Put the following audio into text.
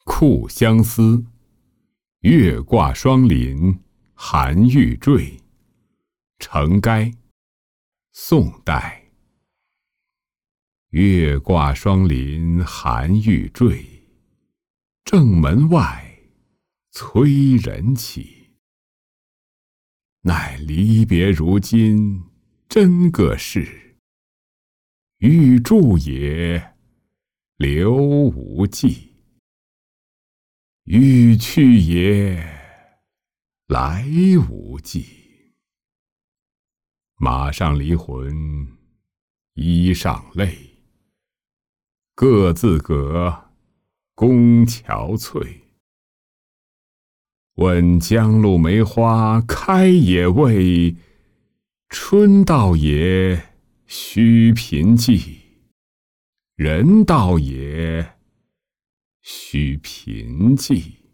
酷相思，月挂霜林，寒玉坠。程该，宋代。月挂霜林寒玉坠，正门外催人起。奈离别如今真个是，欲住也留无迹。欲去也来无迹。马上离魂，衣上泪。各自葛，宫憔悴。问江路梅花开也未，春到也须频寄，人到也须频记。